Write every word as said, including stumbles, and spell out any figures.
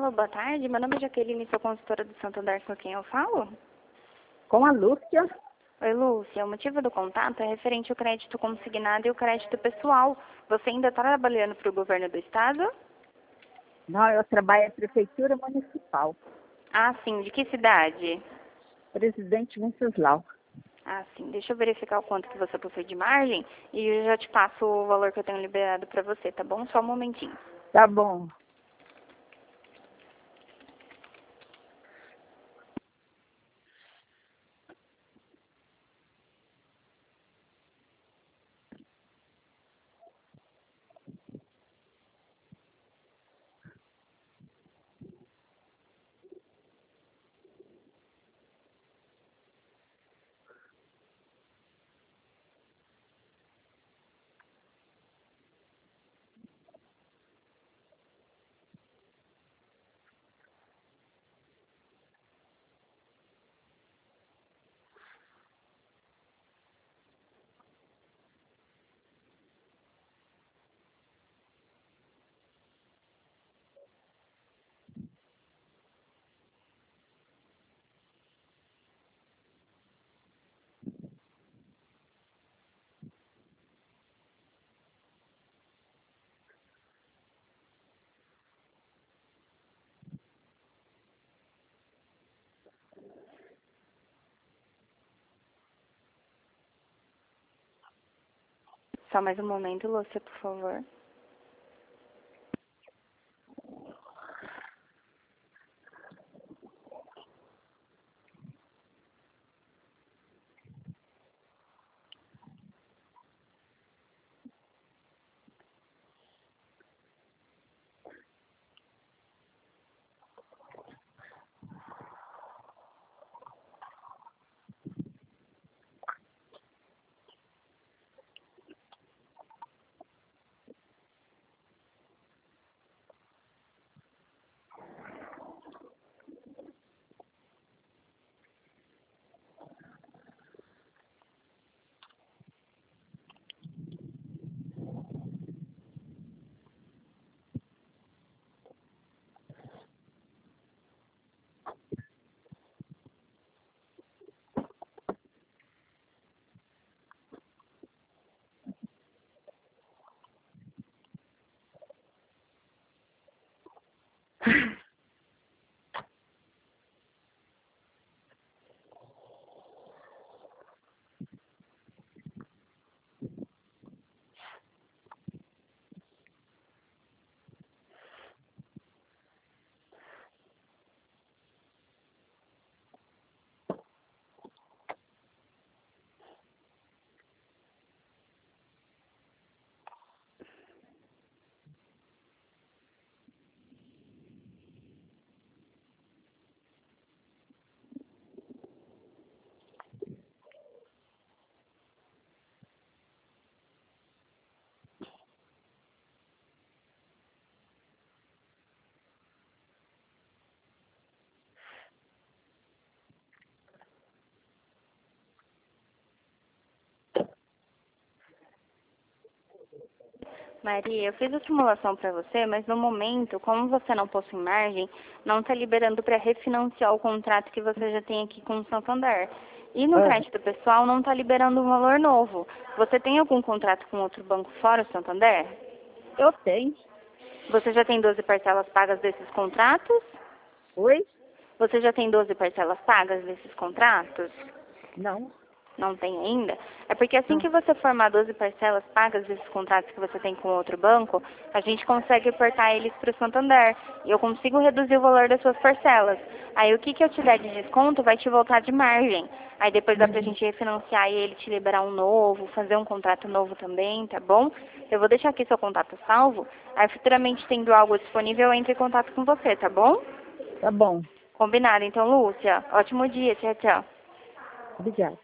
Alô, boa tarde. Meu nome é Jaqueline, sou consultora do Santander, com quem eu falo? Com a Lúcia. Oi, Lúcia. O motivo do contato é referente ao crédito consignado e o crédito pessoal. Você ainda está trabalhando para o governo do estado? Não, eu trabalho na Prefeitura Municipal. Ah, sim. De que cidade? Presidente Venceslau. Ah, sim. Deixa eu verificar o quanto que você possui de margem e eu já te passo o valor que eu tenho liberado para você, tá bom? Só um momentinho. Tá bom. Só mais um momento, Lúcia, por favor. Maria, eu fiz a simulação para você, mas no momento, como você não possui margem, não está liberando para refinanciar o contrato que você já tem aqui com o Santander. E no Ah, crédito pessoal não está liberando um valor novo. Você tem algum contrato com outro banco fora o Santander? eu tenho. Você já tem doze parcelas pagas desses contratos? Oi? Você já tem doze parcelas pagas desses contratos? Não. Não tem ainda? É porque assim Não. que você formar doze parcelas pagas desses contratos que você tem com outro banco, a gente consegue portar eles para o Santander. E eu consigo reduzir o valor das suas parcelas. Aí o que, que eu te der de desconto vai te voltar de margem. Aí depois dá pra Uhum. gente refinanciar e ele te liberar um novo, fazer um contrato novo também, tá bom? Eu vou deixar aqui seu contato salvo. Aí futuramente tendo algo disponível, eu entro em contato com você, tá bom? Tá bom. Combinado. Então, Lúcia, ótimo dia. Tchau, tchau. Obrigada.